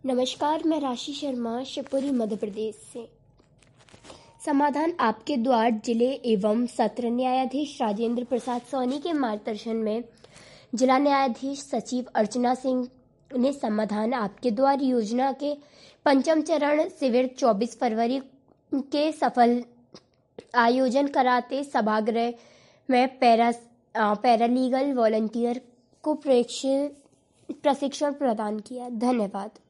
नमस्कार, मैं राशि शर्मा शिवपुरी मध्य प्रदेश से। समाधान आपके द्वार जिले एवं सत्र न्यायाधीश राजेंद्र प्रसाद सोनी के मार्गदर्शन में जिला न्यायाधीश सचिव अर्चना सिंह ने समाधान आपके द्वार योजना के पंचम चरण शिविर 24 फरवरी के सफल आयोजन कराते सभागृह में पैरालीगल वॉलंटियर को प्रशिक्षण प्रदान किया। धन्यवाद।